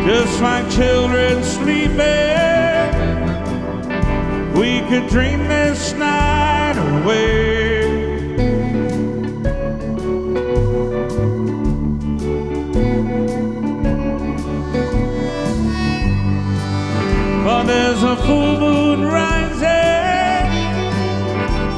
just like children sleeping. We could dream this night away. But there's a full